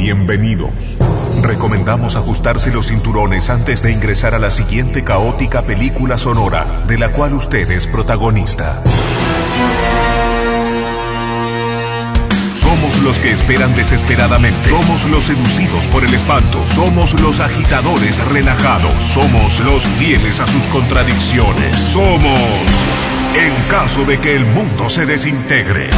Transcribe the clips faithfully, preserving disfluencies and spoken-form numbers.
bienvenidos. Recomendamos ajustarse los cinturones antes de ingresar a la siguiente caótica película sonora, de la cual usted es protagonista. Somos los que esperan desesperadamente. Somos los seducidos por el espanto. Somos los agitadores relajados. Somos los fieles a sus contradicciones. Somos, en caso de que el mundo se desintegre.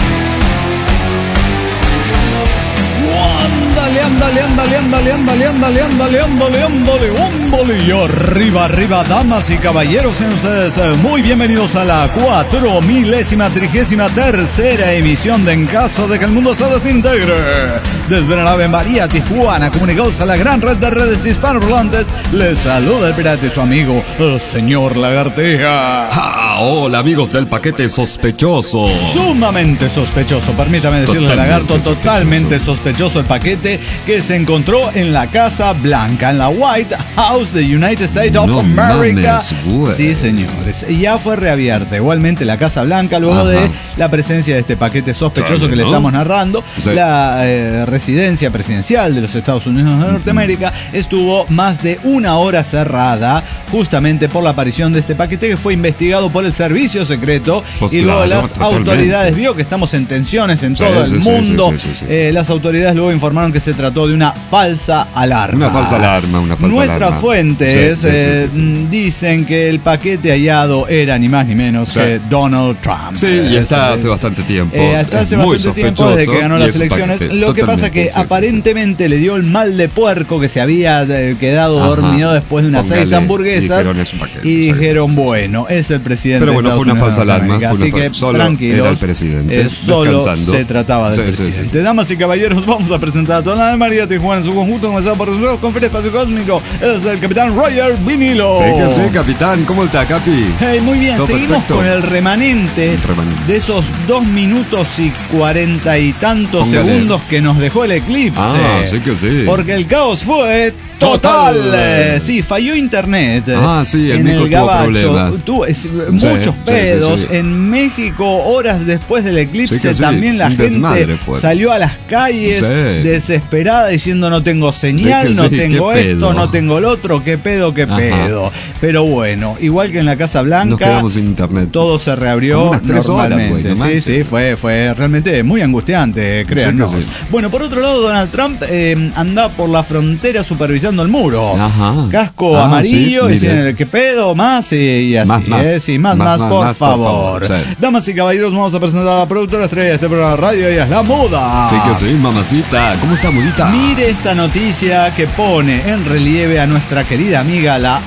Ándale, ándale, ándale, ándale, ándale, ándale, ándale, ándale, ándale, ándale. Y arriba, arriba, damas y caballeros, sean ustedes muy bienvenidos a la cuatro milésima trigésima tercera emisión de En Caso de que el Mundo se Desintegre. Desde la nave María Tijuana, comunicados a la gran red de redes hispanohablantes, les saluda el pirata y su amigo, el señor Lagartija. Ah, hola amigos del paquete sospechoso. Sumamente sospechoso, permítame decirle, totalmente Lagarto, sospechoso. Totalmente sospechoso el paquete que se encontró en la Casa Blanca, en la White House de United States of no America. Mames, sí, señores. Ya fue reabierta igualmente la Casa Blanca luego Ajá. de la presencia de este paquete sospechoso Charlie, que le ¿no? estamos narrando. Sí. La eh, residencia presidencial de los Estados Unidos de Norteamérica estuvo más de una hora cerrada justamente por la aparición de este paquete que fue investigado por el servicio secreto pues y luego claro, las totalmente. autoridades, vio que estamos en tensiones en sí, todo sí, el mundo. Sí, sí, sí, sí, sí. Eh, las autoridades luego informaron que se trató de una falsa alarma. Una falsa alarma, una falsa Nuestras alarma. fuentes sí, sí, eh, sí, sí, sí. dicen que el paquete hallado era ni más ni menos sí. que Donald Trump. Sí, y está hace bastante tiempo. Eh, hasta hace bastante tiempo desde que ganó las elecciones. Lo que pasa que sí, aparentemente sí. le dio el mal de puerco que se había eh, quedado Ajá. dormido después de unas Póngale, seis hamburguesas. Y dijeron, paquete, y dijeron bueno, es el presidente. Pero bueno, de fue una falsa alarma. Fue así una que solo tranquilos. Era el presidente. Eh, solo descansando. se trataba del sí, presidente. Sí, sí, sí. Damas y caballeros, vamos a presentar a toda la de María Tijuana en su conjunto, comenzado por los juegos con Feria Espacio Cósmico. Es el capitán Roger Vinilo. Sí, que sí, capitán. ¿Cómo está, Capi? Hey, muy bien, Todo seguimos perfecto. con el remanente, el remanente de esos dos minutos y cuarenta y tantos Póngale. segundos que nos dejó el eclipse. Ah, sí que sí. Porque el caos fue total. total. Sí, falló internet. Ah, sí, el en México el tuvo Gabacho. problemas. Tuvo es, muchos sí, pedos. Sí, sí, sí. En México, horas después del eclipse, sí sí. Un también la gente salió a las calles sí. desesperada diciendo no tengo señal, sí no sí. tengo esto, pedo? no tengo el otro, qué pedo, qué Ajá. pedo. Pero bueno, igual que en la Casa Blanca, nos quedamos sin internet. Todo se reabrió normalmente. Horas, güey, sí, sí, fue, fue realmente muy angustiante, créanos. Sí sí. Bueno, por otro lado, Donald Trump eh, anda por la frontera supervisando el muro. Ajá. Casco ah, amarillo, sí, diciendo qué pedo, más y, y así, más, más, eh, sí, más, más, más, por, más favor. por favor. Sí. Damas y caballeros, vamos a presentar a la productora estrella de este programa de radio, ella es la Muda. Sí que sí, mamacita. ¿Cómo está, Mudita? Mire esta noticia que pone en relieve a nuestra querida amiga la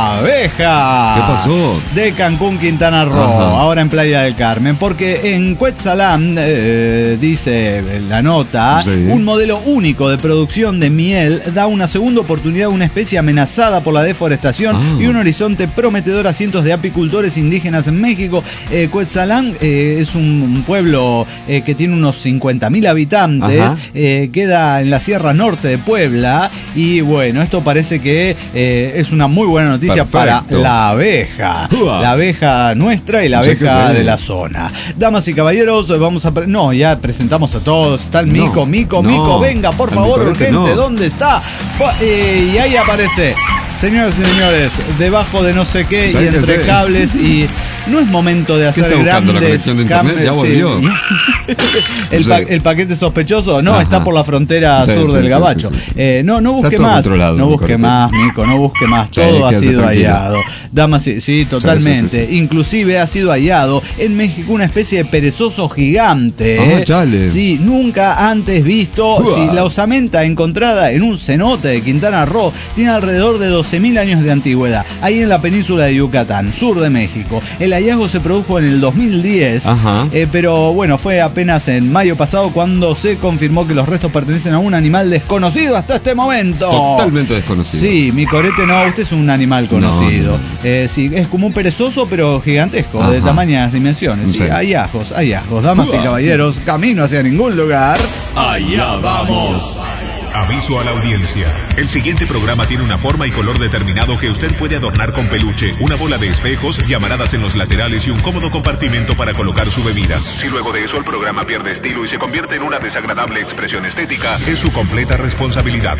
abeja. ¿Qué pasó? De Cancún, Quintana Roo, Ajá. ahora en Playa del Carmen, porque en Cuetzalan, eh, dice la nota, sí. un modelo único de producción de miel da una segunda oportunidad a una especie amenazada por la deforestación ah. y un horizonte prometedor a cientos de apicultores indígenas en México. Eh, Cuetzalan eh, es un, un pueblo eh, que tiene unos cincuenta mil habitantes, eh, queda en la Sierra Norte de Puebla y bueno, esto parece que eh, es una muy buena noticia Perfecto. para la abeja, uh-huh. la abeja nuestra y la abeja de la zona. Damas y caballeros, vamos a... Pre- no, ya presentamos a todos, está el Mico, no, Mico, no. Mico, venga, por el favor, urgente, no. ¿dónde está? Eh, y ahí aparece... Señoras y señores, debajo de no sé qué y entre cables y no es momento de hacer grandes la conexión de internet? Ya volvió. Sí. el, pa- el paquete sospechoso no Ajá. está por la frontera sí, sur sí, del sí, Gabacho. Sí, sí. Eh, no, no busque más. No busque más, Mico, no busque más. Todo sí, ha sido tranquilo. hallado. Damas, sí, sí totalmente. Sí, sí, sí. Inclusive ha sido hallado en México una especie de perezoso gigante. Ah, chale. Sí, nunca antes visto. Uh-huh. Sí, la osamenta encontrada en un cenote de Quintana Roo tiene alrededor de doce mil años de antigüedad, ahí en la península de Yucatán, sur de México. El hallazgo se produjo en el dos mil diez, eh, pero bueno, fue apenas en mayo pasado cuando se confirmó que los restos pertenecen a un animal desconocido hasta este momento. Totalmente desconocido. Sí, mi corete no, usted es un animal conocido. No, no, no. Eh, sí, es como un perezoso, pero gigantesco, Ajá. de tamañas dimensiones. Sí, sí. Hallazgos, hallazgos. Damas uh-huh. y caballeros, camino hacia ningún lugar. Allá vamos. Aviso a la audiencia. El siguiente programa tiene una forma y color determinado que usted puede adornar con peluche, una bola de espejos, llamaradas en los laterales y un cómodo compartimento para colocar su bebida. Si luego de eso el programa pierde estilo y se convierte en una desagradable expresión estética, es su completa responsabilidad.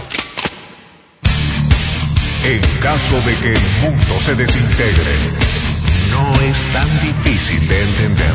En caso de que el mundo se desintegre, no es tan difícil de entender.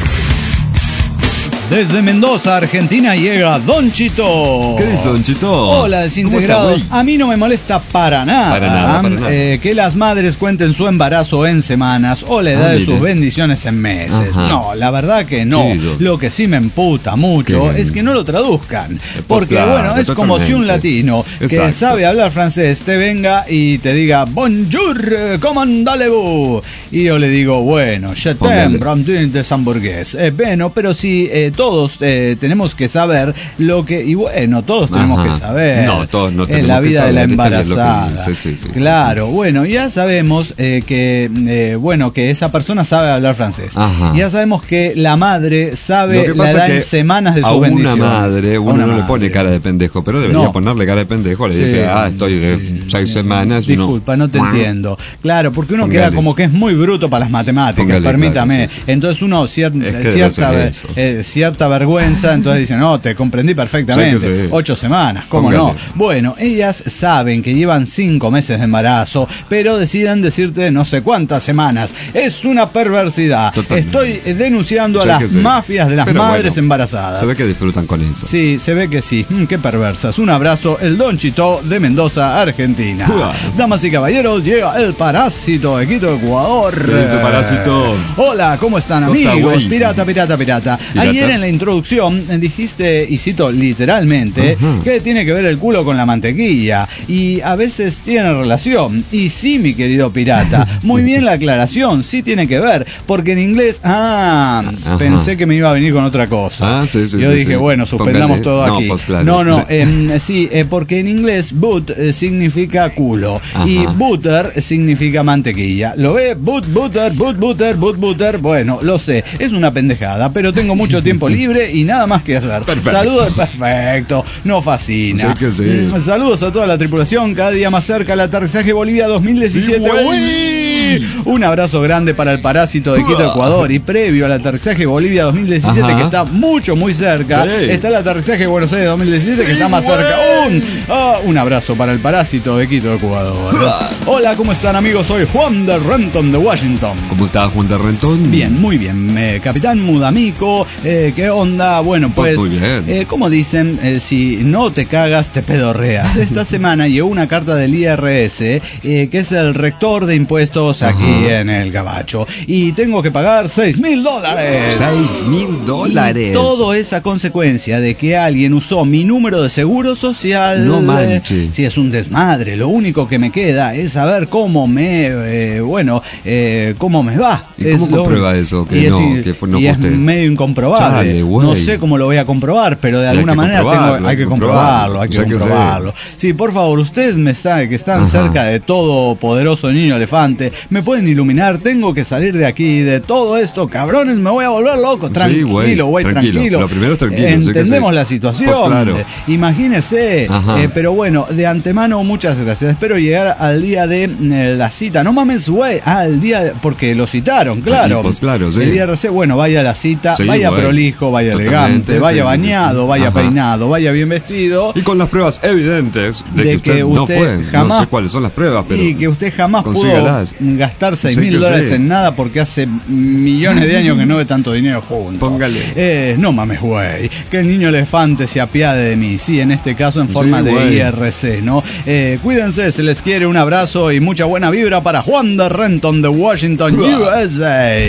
Desde Mendoza, Argentina, llega Don Chito. ¿Qué dice Don Chito? Hola, desintegrados. A mí no me molesta para nada, para nada, para nada. Eh, que las madres cuenten su embarazo en semanas o la edad ah, de sus bendiciones en meses. Ajá. No, la verdad que no. Sí, lo que sí me emputa mucho ¿Qué? es que no lo traduzcan. Pues porque, claro, bueno, es como si un latino Exacto. que sabe hablar francés te venga y te diga Bonjour, comment allez-vous? Y yo le digo, bueno, je t'aime, brandine des hamburgues. Eh, bueno, pero si... Eh, todos eh, tenemos que saber lo que, y bueno, todos tenemos Ajá. que saber no, todos no en la vida saber, de la embarazada. Sí, sí, sí, claro, sí. bueno, ya sabemos eh, que eh, bueno, que esa persona sabe hablar francés. Ajá. Ya sabemos que la madre sabe la edad en semanas de sus bendiciones. A una madre, uno una no madre. le pone cara de pendejo, pero debería no. ponerle cara de pendejo, le sí, dice, ah, estoy de sí, seis sí, semanas. Disculpa, no, no te entiendo. Claro, porque uno Póngale. queda como que es muy bruto para las matemáticas, Póngale, permítame. Claro, sí, sí. Entonces uno cier es que cierta, eh, cierta vergüenza. Entonces dicen, no, te comprendí perfectamente. Sí, sí. Ocho semanas, ¿cómo Póngale. no? Bueno, ellas saben que llevan cinco meses de embarazo, pero deciden decirte no sé cuántas semanas. Es una perversidad. Totalmente. Estoy denunciando a las mafias de las pero madres bueno, embarazadas. Se ve que disfrutan con eso. Sí, se ve que sí. Mm, qué perversas. Un abrazo, el Don Chito de Mendoza, Argentina. Uah. Damas y caballeros, llega el Parásito de Quito, Ecuador. ¿Qué dice Parásito? Hola, ¿cómo están, amigos? Pirata, pirata, pirata, pirata. Ayer en la introducción dijiste, y cito literalmente, uh-huh. que tiene que ver el culo con la mantequilla y a veces tiene relación. Y sí, mi querido pirata, muy bien la aclaración, sí tiene que ver, porque en inglés, ah, Ajá. pensé que me iba a venir con otra cosa. Ah, sí, sí, Yo sí, dije, sí. bueno, suspendamos Póngale. todo aquí. No, pues, claro. no, no eh, sí, eh, porque en inglés boot eh, significa culo Ajá. y butter significa mantequilla. ¿Lo ve? Boot, butter, boot, butter, boot, butter. Bueno, lo sé, es una pendejada, pero tengo mucho tiempo libre y nada más que hacer. Perfecto. Saludos, perfecto, nos fascina. Sí que sí. Mm, saludos a toda la tripulación, cada día más cerca al aterrizaje Bolivia dos mil diecisiete. Sí, un abrazo grande para el Parásito de Quito, Ecuador. Y previo al aterrizaje Bolivia dos mil diecisiete, Ajá. que está mucho, muy cerca, sí. está el aterrizaje de Buenos Aires dos mil diecisiete, sí, que está más güey. cerca aún. Oh, un abrazo para el Parásito de Quito, Ecuador. Hola, ¿cómo están, amigos? Soy Juan de Renton de Washington. ¿Cómo está Juan de Renton? Bien, muy bien. Eh, Capitán Mudamico, eh, ¿qué onda? Bueno, pues, pues eh, como dicen, eh, si no te cagas, te pedorreas. Esta semana llegó una carta del I R S, eh, que es el rector de impuestos aquí Ajá. en el Gabacho, y tengo que pagar seis mil dólares. Seis mil dólares. Todo es a consecuencia de que alguien usó mi número de seguro social. No manches. Si es un desmadre, lo único que me queda es saber cómo me, eh, bueno, eh, cómo me va. ¿Y cómo lo, comprueba eso? Que y no, es, que fue, no y es medio incomprobable. Chale, no sé cómo lo voy a comprobar, pero de alguna manera tengo, hay que comprobarlo, hay que comprobarlo. Sí, por favor, ustedes me saben que están Ajá. cerca de todo poderoso niño elefante, me pueden iluminar, tengo que salir de aquí, de todo esto, cabrones, me voy a volver loco. Tranquilo, güey, sí, tranquilo, tranquilo. Lo primero es tranquilo. Entendemos sí la situación, pues claro. imagínese, eh, pero bueno, de antemano muchas gracias. Espero llegar al día de eh, la cita. No mames, güey, ah, el día, de, porque lo citaron, claro. Pues claro, sí. El I R C, bueno, vaya a la cita, sí, vaya güey. prolijo, vaya Totalmente, elegante, vaya sí, bañado, sí. vaya Ajá. peinado, vaya bien vestido. Y con las pruebas evidentes de, de que usted, que usted no fue. Jamás, no sé cuáles son las pruebas, pero y que usted jamás consígalas. pudo gastar seis mil dólares en nada porque hace millones de años que no ve tanto dinero juntos. Póngale. Eh, no mames, güey. Que el niño elefante se apiade de mí. Sí, en este caso en forma sí, de wey. I R C, ¿no? Eh, cuídense, se les quiere, un abrazo y mucha buena vibra para Juan de Renton de Washington, U S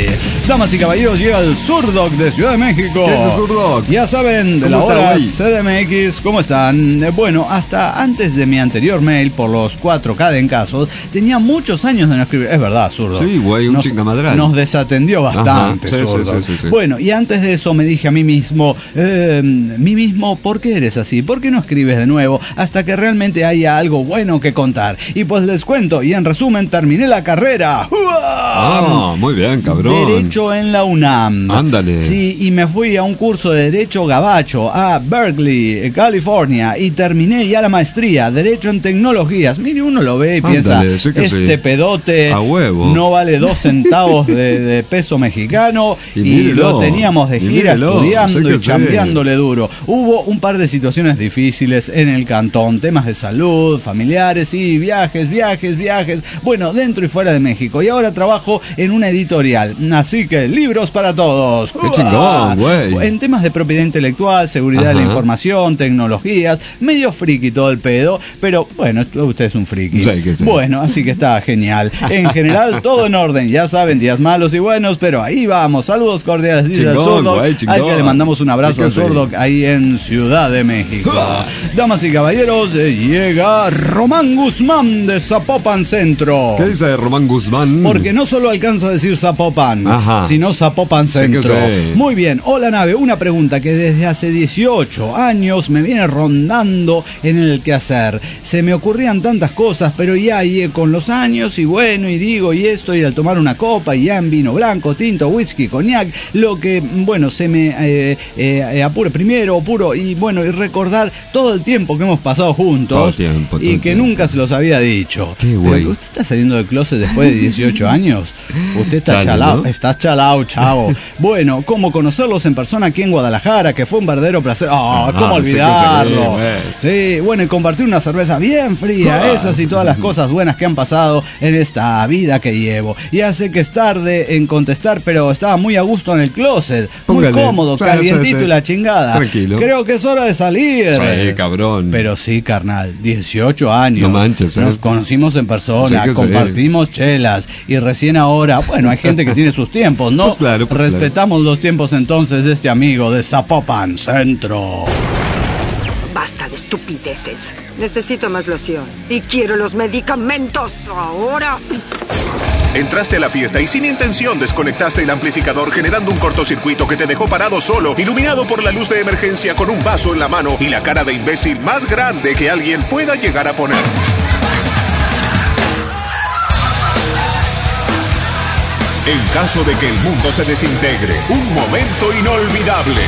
A. Damas y caballeros, llega el Surdoc de Ciudad de México. ¿Qué es el Surdoc? Ya saben, de la hora C D M X, ¿cómo están? Eh, bueno, hasta antes de mi anterior mail por los cuatro K de en casos, tenía muchos años de no escribir. Es verdad, zurdo. Sí, güey, un chingamadral. Nos desatendió bastante, Ajá, sí, zurdo. sí, sí, sí, sí. Bueno, y antes de eso me dije a mí mismo, eh, mí mismo, ¿por qué eres así? ¿Por qué no escribes de nuevo hasta que realmente haya algo bueno que contar? Y pues les cuento, y en resumen, terminé la carrera. Ah, muy bien, cabrón. Derecho en la UNAM. Ándale. Sí, y me fui a un curso de Derecho Gabacho a Berkeley, California, y terminé ya la maestría, Derecho en Tecnologías. Mire, uno lo ve y piensa, Ándale, sí que este sí. pedote A huevo. no vale dos centavos de, de peso mexicano, y, Y y mírelo, lo teníamos de y gira mírelo, estudiando sí que y sí. chambeándole duro. Hubo un par de situaciones difíciles en el cantón, temas de salud, familiares y viajes, viajes, viajes, bueno, dentro y fuera de México. Y ahora trabajo en una editorial, así que libros para todos. ¡Qué chingón, güey! En temas de propiedad intelectual, seguridad Ajá. de la información, tecnologías, medio friki todo el pedo, pero bueno, usted es un friki. Sí, que sí. Bueno, así que está genial. En general, todo en orden, ya saben, días malos y buenos, pero ahí vamos. Saludos cordiales, dice el Chingón, Zurdo, güey, al chingón. que le mandamos un abrazo Sí que al sí. Zurdo ahí en Ciudad de México. Damas y caballeros, eh, llega Román Guzmán de Zapopan Centro. ¿Qué dice Román Guzmán? Porque no solo alcanza a decir Zapopan, Ajá. sino Zapopan Sí que Centro. sí. Muy bien, hola nave, una pregunta que desde hace dieciocho años me viene rondando en el quehacer. Se me ocurrían tantas cosas, pero ya y con los años, y bueno, y digo, y esto, y al tomar una copa, y ya en vino blanco, tinto, whisky, coñac, lo que, bueno, se me eh, eh, apure primero, puro, y bueno, y recordar todo el tiempo que hemos pasado juntos, Todo el tiempo, todo y el que tiempo. nunca se los había dicho. Qué Pero güey. ¿usted está saliendo del closet después de dieciocho años? Usted está Chale, chalao, ¿no? estás chalao, chavo. Bueno, ¿cómo conocerlos en persona aquí en Guadalajara? Que fue un verdadero placer. ¡Ah, Ajá, cómo sí que sí, olvidarlo! güey. Sí, bueno, y compartir una cerveza bien fría, Ah. esas y todas las cosas buenas que han pasado en esta vida que llevo. Ya sé que es tarde en contestar, pero estaba muy a gusto en el closet. Muy Póngale. cómodo, Sí, calientito sí, sí. y la chingada. Tranquilo. Creo que es hora de salir. Sí, cabrón. Pero sí, carnal, dieciocho años. No manches, ¿eh? Nos conocimos en persona, Sí que sí. compartimos chelas y recién ahora, bueno, hay gente que tiene sus tiempos, ¿no? Pues claro, pues Respetamos los tiempos entonces de este amigo de Zapopan Centro. Basta de estupideces. Necesito más loción. Y quiero los medicamentos ahora. Entraste a la fiesta y sin intención desconectaste el amplificador, generando un cortocircuito que te dejó parado solo, iluminado por la luz de emergencia con un vaso en la mano y la cara de imbécil más grande que alguien pueda llegar a poner. En caso de que el mundo se desintegre, un momento inolvidable.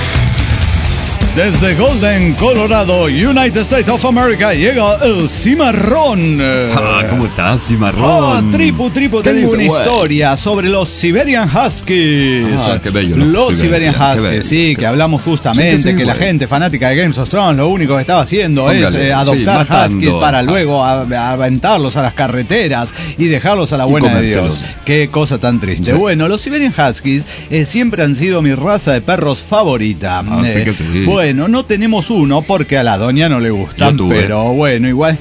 Desde Golden, Colorado, United States of America, llega el cimarrón. Ah, ¿cómo estás, Ah, cimarrón? tripu, tripu, ¿Qué tengo dice, una güey? historia sobre los Siberian Huskies. Ah, qué bello, ¿no? Los Siberian, Siberian qué Huskies, bello. sí, que hablamos justamente, Sí que sí, que la güey. gente fanática de Games of Thrones lo único que estaba haciendo es Póngale, eh, adoptar sí, matando. Huskies para luego a- a aventarlos a las carreteras y dejarlos a la Y buena de Dios. comérselos. Qué cosa tan triste. Sí. Bueno, los Siberian Huskies eh, siempre han sido mi raza de perros favorita. Ah, sí Eh, que sí. Bueno, no tenemos uno porque a la doña no le gustan, Yo tuve. pero bueno, igual.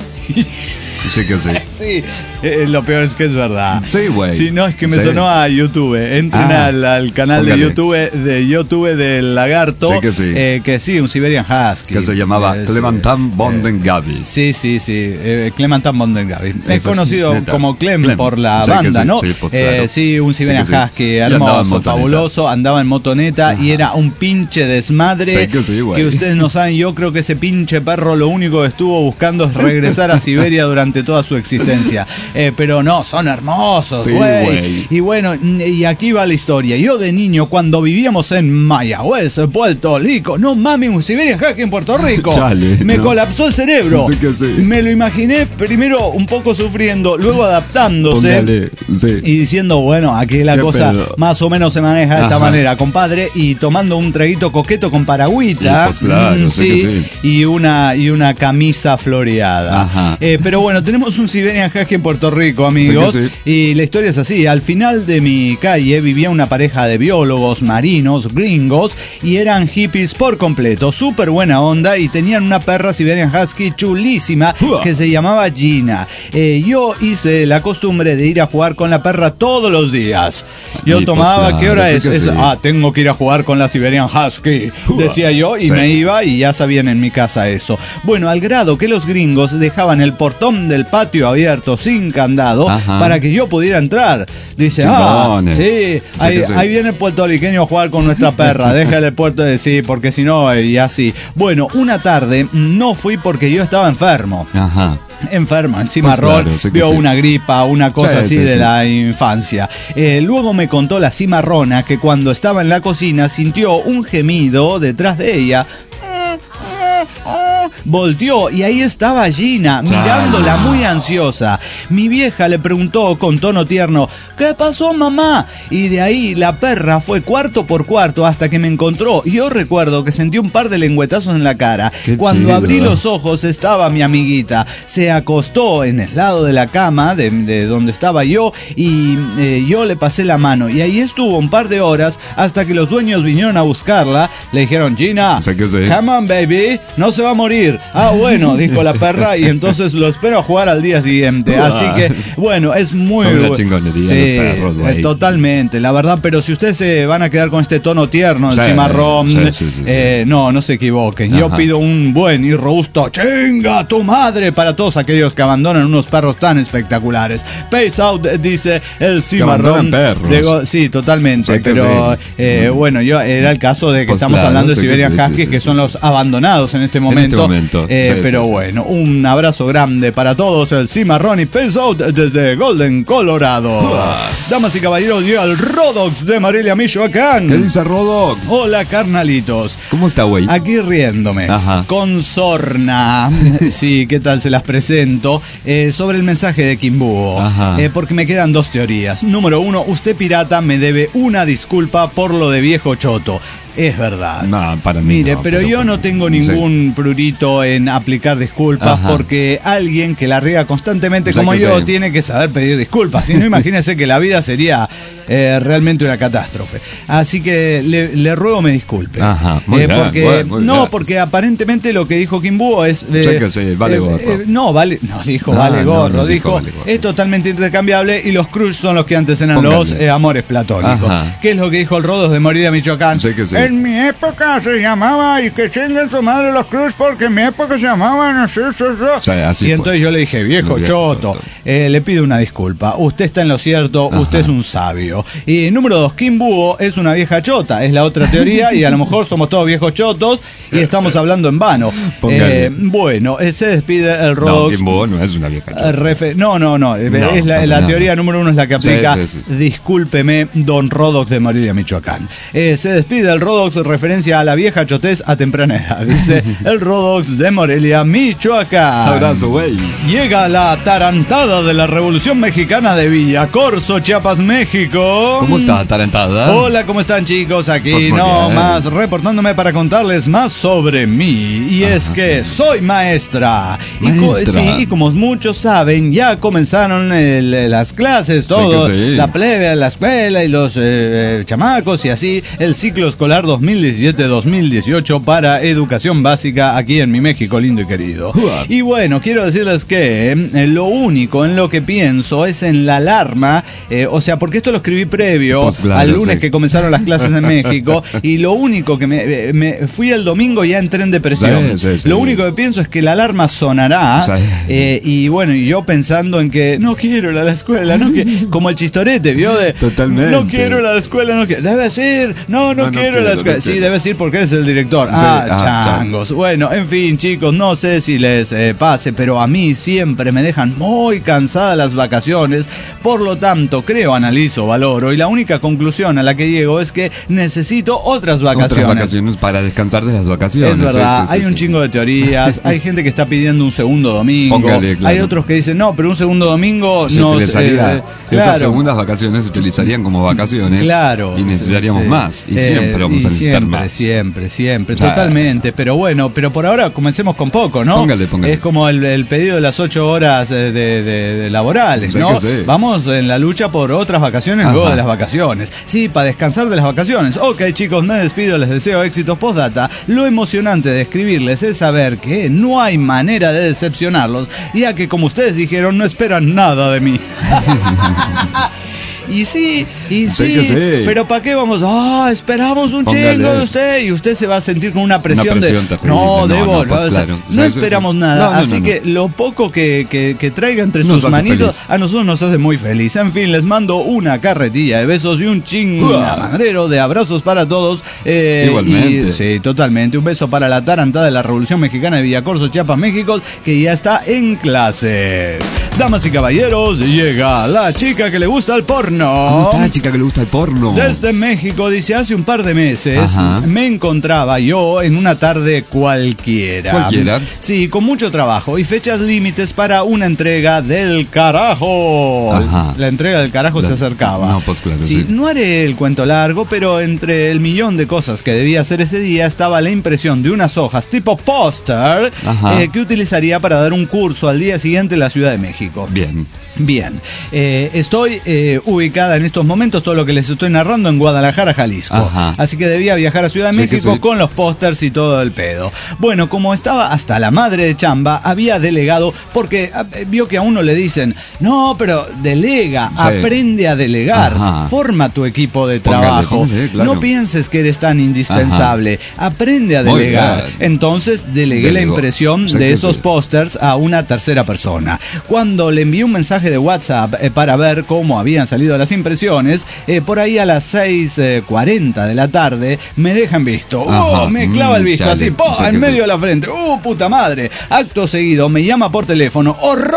Sí que sí. Sí, eh, lo peor es que es verdad. Sí, güey. Sí, no, es que me Sí. sonó a YouTube. Entren Ah, al, al canal póngale. de YouTube de YouTube del Lagarto. Sí que sí. eh, que sí, un Siberian Husky. Que se llamaba Eh, Clementan sí. Bondengavis. Sí, sí, sí. Eh, Clementan Bondengavis. Es Eso, conocido neta. como Clem, Clem. por la Sí que banda, sí, ¿no? sí, pues, Eh, claro. sí, un Siberian Sí que sí. Husky Y andaba en hermoso, motoneta. fabuloso. Andaba en motoneta y era un pinche desmadre. Sí que sí, güey. que ustedes no saben. Yo creo que ese pinche perro lo único que estuvo buscando es regresar a Siberia durante toda su existencia. Eh, pero no, son hermosos, Sí, güey. güey. Y bueno, y aquí va la historia. Yo de niño, cuando vivíamos en Mayagüez, Puerto Rico, no mames, un Siberian Husky en Puerto Rico. Chale, me no. colapsó el cerebro. Sí que sí. Me lo imaginé primero un poco sufriendo, luego adaptándose. Póngale, sí. Y diciendo, bueno, aquí la Qué cosa pedo. más o menos se maneja de esta Ajá. manera, compadre, y tomando un traguito coqueto con paragüita, Y pues claro, mm, sé que sí. y una y una camisa floreada. Ajá. Eh, pero bueno, tenemos un Siberian Husky en Puerto Rico, amigos, Sí que sí. y la historia es así. Al final de mi calle vivía una pareja de biólogos marinos gringos y eran hippies por completo, súper buena onda, y tenían una perra Siberian Husky chulísima Uah. que se llamaba Gina. Eh, yo hice la costumbre de ir a jugar con la perra todos los días. Yo Y pues tomaba, claro, ¿qué hora sí es? que Es- sí. Ah, tengo que ir a jugar con la Siberian Husky, decía yo, y Sí. me iba y ya sabían en mi casa eso. Bueno, al grado que los gringos dejaban el portón dejaban del patio abierto sin candado. Ajá. Para que yo pudiera entrar. Dice, Chingones. ah, sí, ahí, sí, ahí viene el puertorriqueño a jugar con nuestra perra, déjale el puerto de sí, porque si no, y así. Bueno, una tarde no fui porque yo estaba enfermo. Ajá. Enferma, encima pues Ron claro, vio una sí. gripa, una cosa sí, así sí, de sí. la infancia. Eh, luego me contó la cimarrona que cuando estaba en la cocina sintió un gemido detrás de ella. Volteó y ahí estaba Gina mirándola muy ansiosa. Mi vieja le preguntó con tono tierno, ¿qué pasó, mamá? Y de ahí la perra fue cuarto por cuarto hasta que me encontró. Y yo recuerdo que sentí un par de lengüetazos en la cara. Qué Cuando chido. abrí los ojos estaba mi amiguita. Se acostó en el lado de la cama de, de donde estaba yo y eh, yo le pasé la mano. Y ahí estuvo un par de horas hasta que los dueños vinieron a buscarla. Le dijeron, Gina, sí. come on baby, no se va a morir. Ah, bueno, dijo la perra, y entonces lo espero a jugar al día siguiente. Así que, bueno, es muy... Son una chingonería sí, los perros, güey. Totalmente, la verdad, pero si ustedes se van a quedar con este tono tierno, el sí, cimarrón, sí, sí, sí, eh, sí. no, no se equivoquen. Ajá. Yo pido un buen y robusto ¡chinga tu madre! Para todos aquellos que abandonan unos perros tan espectaculares. Pace out, dice el cimarrón. Digo, sí, totalmente, sí, pero sí. Eh, bueno, yo era el caso de que pues estamos claro, hablando de Siberian sí, Huskies, sí, sí, que sí, son sí. los abandonados en este momento. En este momento. Eh, sí, pero sí, bueno, sí. un abrazo grande para todos, el cimarrón y Pace out desde Golden, Colorado. Uh. Damas y caballeros, llega el Rodox de Morelia, Michoacán. ¿Qué dice Rodox? Hola, carnalitos. ¿Cómo está, güey? Aquí riéndome. Ajá. Con sorna. Sí, ¿qué tal? Se las presento. Eh, sobre el mensaje de Kimbuo. Ajá. Eh, porque me quedan dos teorías. Número uno, usted pirata me debe una disculpa por lo de viejo choto. Es verdad. No, para mí Mire, no, pero, pero yo no tengo ningún sí. prurito en aplicar disculpas. Ajá. Porque alguien que la riega constantemente o sea como yo sí. tiene que saber pedir disculpas. Si no, imagínese que la vida sería eh, realmente una catástrofe. Así que le, le ruego me disculpe. Ajá, muy eh, bien, porque, muy bien, muy no, bien. porque aparentemente lo que dijo Kimbuo es... Eh, sé que sí, vale gorro. Eh, no, vale, no dijo no, vale gorro. No, no dijo, dijo vale gorro. Es totalmente intercambiable y los crush son los que antes eran Póngale. los eh, amores platónicos. Ajá. ¿Qué es lo que dijo el Rodos de Morelia, Michoacán? Sé que sí. En mi época se llamaba y que chinguen su madre los Cruz porque en mi época se llamaban así, así, o sea, así y entonces fue. yo le dije, viejo, viejo choto, choto. Eh, le pido una disculpa, usted está en lo cierto, Ajá. usted es un sabio. Y número dos, Kimbuo es una vieja chota, es la otra teoría y a lo mejor somos todos viejos chotos y estamos hablando en vano. Eh, bueno, eh, se despide el Rodox. No, Kimbuo no es una vieja chota. Refe no, no, no, no, es la, la teoría número uno es la que aplica, sí, sí, sí. discúlpeme, don Rodox de Morelia, Michoacán. Eh, se despide el Rodox, referencia a la vieja chotez a temprana edad, dice el Rodox de Morelia, Michoacán. Abrazo, güey. Llega la atarantada de la Revolución Mexicana de Villacorso, Chiapas, México. ¿Cómo está, atarantada? Hola, ¿cómo están, chicos? Aquí pues no bien. más reportándome para contarles más sobre mí. Y Ajá. es que soy maestra. maestra. Y, co sí, y como muchos saben, ya comenzaron el, las clases, todo, sí sí. la plebe, la escuela y los eh, chamacos y así, el ciclo escolar dos mil diecisiete dos mil dieciocho para educación básica aquí en mi México lindo y querido. Uh-huh. Y bueno, quiero decirles que eh, lo único en lo que pienso es en la alarma, eh, o sea, porque esto lo escribí previo pues claro, al lunes sí. que comenzaron las clases en México y lo único que me, me fui el domingo y ya entré en depresión. Sí, sí, sí. Lo único que pienso es que la alarma sonará sí. eh, y bueno, y yo pensando en que no quiero ir a la escuela, no que como el chistorete, ¿vio? De, Totalmente. No quiero ir a la escuela, no quiero. Debes ir, no, no, no quiero no ir a la escuela. No sí, debes ir porque eres el director. Sí, ah, ah, changos. Bueno, en fin, chicos, no sé si les eh, pase, pero a mí siempre me dejan muy cansada las vacaciones. Por lo tanto, creo, analizo, valoro y la única conclusión a la que llego es que necesito otras vacaciones. Otras vacaciones para descansar de las vacaciones. Es verdad, sí, sí, hay sí, un sí. chingo de teorías, hay gente que está pidiendo un segundo domingo. Póngale, claro. Hay otros que dicen, no, pero un segundo domingo se no utilizaría, eh, esas claro. segundas vacaciones se utilizarían como vacaciones. Claro. Y necesitaríamos sí, más. Y eh, siempre vamos y a necesitar siempre, más. Siempre, siempre, o sea, totalmente. Pero bueno, pero por ahora comencemos con poco, ¿no? Póngale, póngale. Es como el, el pedido de las ocho horas de, de, de, de laborales, sé ¿no? Sí. Vamos en la lucha por otras vacaciones Ajá. luego de las vacaciones. Sí, para descansar de las vacaciones. Ok, chicos, me despido, les deseo éxitos postdata. Lo emocionante de escribirles es saber que no hay manera de decepcionarlos, ya que como ustedes dijeron, no esperan nada de mí. Y sí, y Sé sí, que sí. pero ¿para qué vamos? Ah, esperamos un Póngale. chingo de usted y usted se va a sentir con una presión, Una presión de terrible. no, No, debo, no, pues no, claro. no Sí, sí, esperamos sí. nada. No, no, Así no, no. que lo poco que, que, que traiga entre Nos sus hace manitos feliz. a nosotros nos hace muy feliz. En fin, les mando una carretilla de besos y un chingamadrero de abrazos para todos. Eh, Igualmente. y- sí, totalmente. Un beso para la tarantada de la Revolución Mexicana de Villacorso, Chiapas, México, que ya está en clases. Damas y caballeros, llega la chica que le gusta el porno. ¿Cómo está, chica que le gusta el porno? Desde México, dice, hace un par de meses Ajá. me encontraba yo en una tarde cualquiera. ¿Cualquiera? Sí, con mucho trabajo y fechas límites para una entrega del carajo. Ajá. La entrega del carajo La- se acercaba. No, pues claro, sí. No haré el cuento largo, pero entre el millón de cosas que debía hacer ese día estaba la impresión de unas hojas tipo póster Ajá. eh, que utilizaría para dar un curso al día siguiente en la Ciudad de México. Bien. Bien, eh, estoy eh, ubicada en estos momentos, todo lo que les estoy narrando, en Guadalajara, Jalisco. Ajá. Así que debía viajar a Ciudad de Sí que México sí. con los pósters y todo el pedo. Bueno, como estaba hasta la madre de chamba, había delegado, porque eh, vio que a uno le dicen, no, pero delega, Sí. aprende a delegar, Ajá. forma tu equipo de Póngale, trabajo. póngale, claro. No pienses que eres tan indispensable, aprende a Muy delegar. bien. Entonces delegué la Delegó. impresión Sí de que esos sí. pósters a una tercera persona. Cuando le envié un mensaje de WhatsApp eh, para ver cómo habían salido las impresiones, eh, por ahí a las seis cuarenta de la tarde me dejan visto. ¡Oh! Ajá. Me clava el Mm, visto chale. así, ¡po! Sí en que medio sí. de la frente. ¡Uh, puta madre! Acto seguido me llama por teléfono.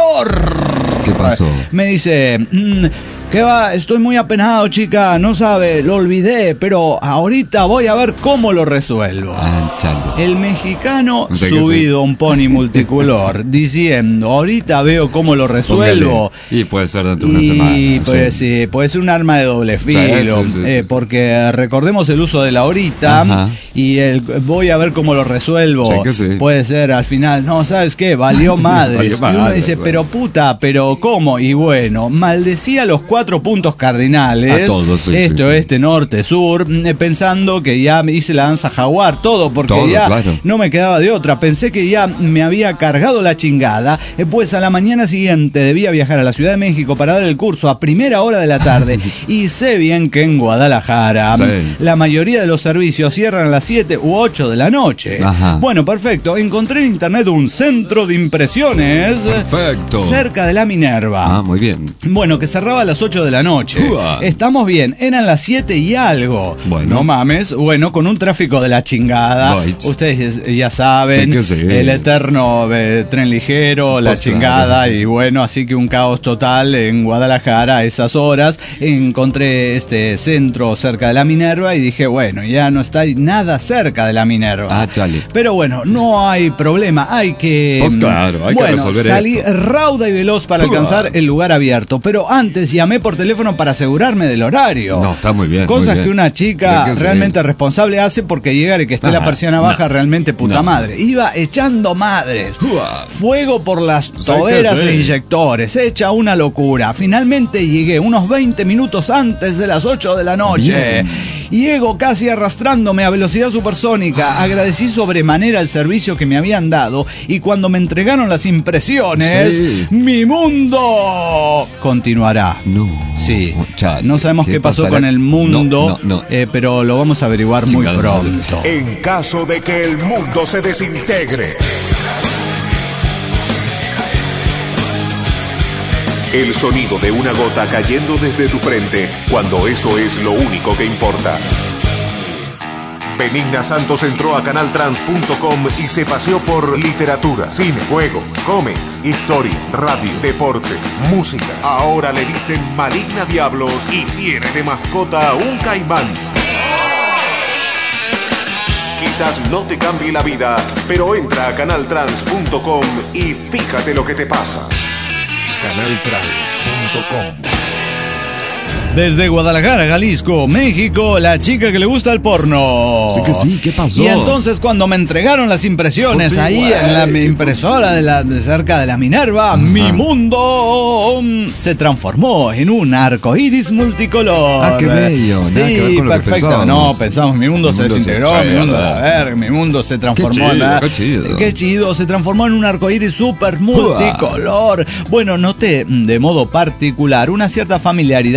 ¡Horror! ¿Qué pasó? Me dice, mm, ¿qué va? Estoy muy apenado, chica, no sabe, lo olvidé, pero ahorita voy a ver cómo lo resuelvo. Ah, chale. El mexicano Sí que subido a un pony multicolor diciendo, ahorita veo cómo lo resuelvo. Póngale. Y puede ser dentro de una Y semana. pues sí, puede ser un arma de doble Sí, filo, sí, sí, eh, sí. porque recordemos el uso de la ahorita Ajá. y el voy a ver cómo lo resuelvo. Sí que sí. Puede ser al final, no, ¿sabes qué? Valió madres. Valió Y uno madres, dice, bueno. pero puta, pero ¿cómo? Y bueno, maldecía los cuatro puntos cardinales. A todos, sí, Esto, sí, sí. este, norte, sur, mm, pensando que ya me hice la danza jaguar, todo, porque Todo, ya claro. no me quedaba de otra. Pensé que ya me había cargado la chingada, eh, pues a la mañana siguiente debía viajar a la Ciudad de México para dar el curso a primera hora de la tarde. Y sé bien que en Guadalajara Sí. la mayoría de los servicios cierran a las siete u ocho de la noche. Ajá. Bueno, perfecto. Encontré en internet un centro de impresiones Perfecto. cerca de la Minerva. Ah, muy bien. Bueno, que cerraba a las ocho de la noche. Ua. Estamos bien, eran las siete y algo. Bueno. No mames, bueno, con un tráfico de la chingada. Right. Ustedes ya saben, Sí que sí. el eterno eh, tren ligero, la Pues chingada, claro. y bueno, así que un caos total en Guadalajara a esas horas. Encontré este centro cerca de la Minerva y dije, bueno, ya no está nada cerca de la Minerva. Ah, chale. Pero bueno, no hay problema, hay que... Pues claro, hay que bueno, resolver salí esto. rauda y veloz para Uah. alcanzar el lugar abierto, pero antes llamé por teléfono para asegurarme del horario. No, está muy bien. Cosas muy bien. que una chica Sí que sí. realmente responsable hace, porque llegar y que esté la Ajá. persiana baja, No. realmente puta No. madre. Iba echando madres. Uah. Fuego por las que toberas sí. e inyectores. Hecha una locura. Finalmente llegué unos veinte minutos antes de las ocho de la noche. Bien. Llego casi arrastrándome a velocidad supersónica. Agradecí sobremanera el servicio que me habían dado y cuando me entregaron las impresiones, Sí. mi mundo continuará. No. Sí, Chale. no sabemos qué, pasó pasará? con el mundo, No, no, no. eh, pero lo vamos a averiguar muy Chingada pronto. En caso de que el mundo se desintegre. El sonido de una gota cayendo desde tu frente cuando eso es lo único que importa. Benigna Santos entró a canal trans punto com y se paseó por literatura, cine, juego, cómics, historia, radio, deporte, música. Ahora le dicen Maligna Diablos y tiene de mascota un caimán. Quizás no te cambie la vida, pero entra a canal trans punto com y fíjate lo que te pasa. canal trans punto com. Desde Guadalajara, Jalisco, México, la chica que le gusta el porno. Sí que sí, ¿qué pasó? Y entonces cuando me entregaron las impresiones Pues sí, ahí güey, en la mi pues impresora sí. de la, de cerca de la Minerva, mi mundo um, se transformó en un arco iris multicolor. Ah, qué bello, Sí, nada que ver con lo que perfecto. pensábamos. No, pensamos, mi mundo Mi se mundo se- desintegró, sí, mi mundo, verdad. a ver, mi mundo se transformó Qué en chido, la- qué chido. Qué chido, se transformó en un arco iris súper multicolor. Bueno, noté mm, de modo particular una cierta familiaridad en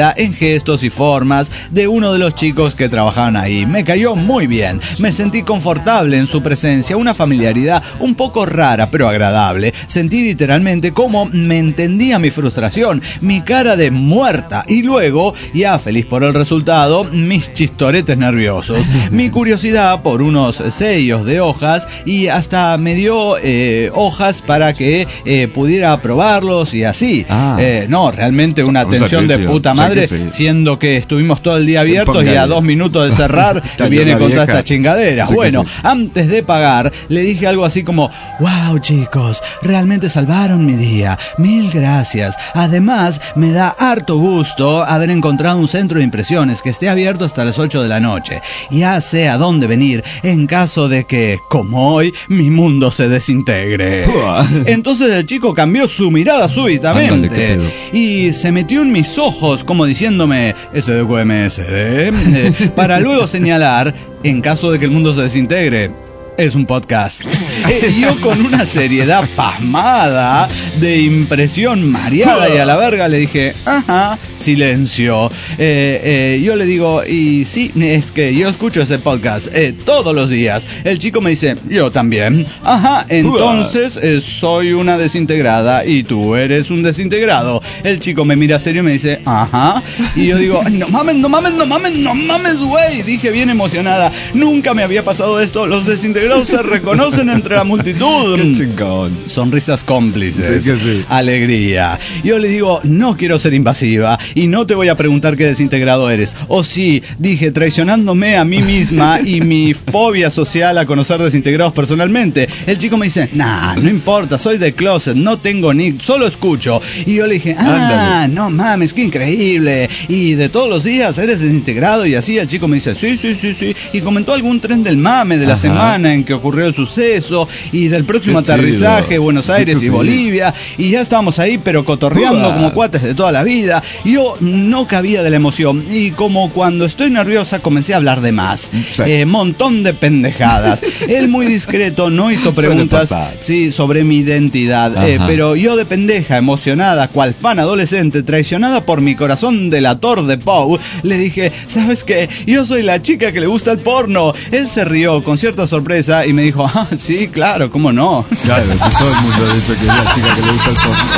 gestos y formas de uno de los chicos que trabajaban ahí. Me cayó muy bien, me sentí confortable en su presencia, una familiaridad un poco rara pero agradable. Sentí literalmente cómo me entendía mi frustración, mi cara de muerta y luego, ya feliz por el resultado, mis chistoretes nerviosos, mi curiosidad por unos sellos de hojas y hasta me dio eh, hojas para que eh, pudiera probarlos y así. Ah. Eh, no, realmente una atención de puta madre, sí, sí. Siendo que estuvimos todo el día abiertos y a dos minutos de cerrar viene con toda esta chingadera. Sí, bueno, sí. Antes de pagar le dije algo así como: wow chicos, realmente salvaron mi día, mil gracias. Además me da harto gusto haber encontrado un centro de impresiones que esté abierto hasta las ocho de la noche. Ya sé a dónde venir en caso de que, como hoy, mi mundo se desintegre. Entonces el chico cambió su mirada súbitamente y se metió en mis ojos como diciéndome S D Q M S D, eh, para luego señalar: en caso de que el mundo se desintegre, es un podcast. Eh, yo con una seriedad pasmada, de impresión mareada y a la verga, le dije: ajá, silencio. Eh, eh, yo le digo: y sí, es que yo escucho ese podcast eh, todos los días. El chico me dice: yo también. Ajá, entonces eh, soy una desintegrada y tú eres un desintegrado. El chico me mira serio y me dice: ajá. Y yo digo: no mames, no mames, no mames, no mames, güey. Dije bien emocionada: nunca me había pasado esto. Los desintegrados se reconocen entre la multitud. Qué chingón. Sonrisas cómplices. Sí, que sí. Alegría. Yo le digo: no quiero ser invasiva y no te voy a preguntar qué desintegrado eres. O sí, dije, traicionándome a mí misma y mi fobia social a conocer desintegrados personalmente. El chico me dice: nah, no importa, soy de closet, no tengo nick, solo escucho. Y yo le dije: ah, Ándale. No mames, qué increíble. Y de todos los días eres desintegrado y así. El chico me dice: sí, sí, sí, sí. Y comentó algún tren del mame de la Ajá. semana en que ocurrió el suceso y del próximo Qué aterrizaje chido. Buenos Aires sí, y sí. Bolivia, y ya estábamos ahí pero cotorreando Uah. como cuates de toda la vida. Yo no cabía de la emoción y como cuando estoy nerviosa comencé a hablar de más, sí. eh, montón de pendejadas. Él muy discreto no hizo preguntas sí, sobre mi identidad, eh, pero yo de pendeja, emocionada, cual fan adolescente, traicionada por mi corazón delator de Poe, le dije: ¿sabes qué? Yo soy la chica que le gusta el porno. Él se rió con cierta sorpresa y me dijo: ah, sí, claro, ¿cómo no? Claro, si todo el mundo dice que es la chica que le gusta el